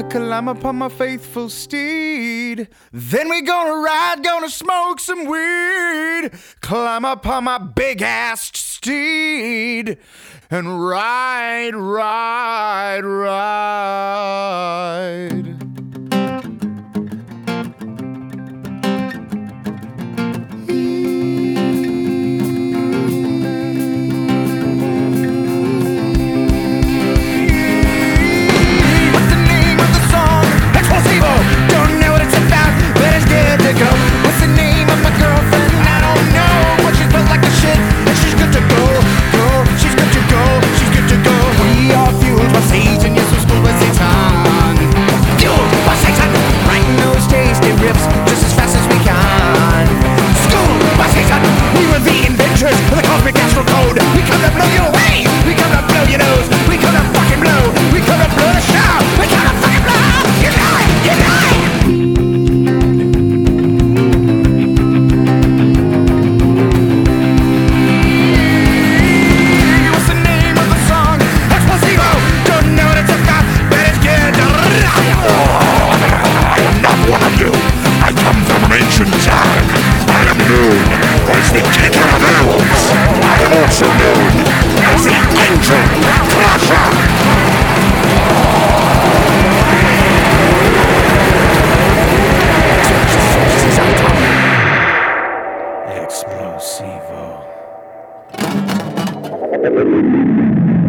climb upon my faithful steed. Then we gonna ride, gonna smoke some weed. Climb upon my big-assed steed and ride, ride, ride. Also known as the Engine Crusher! Explosivo.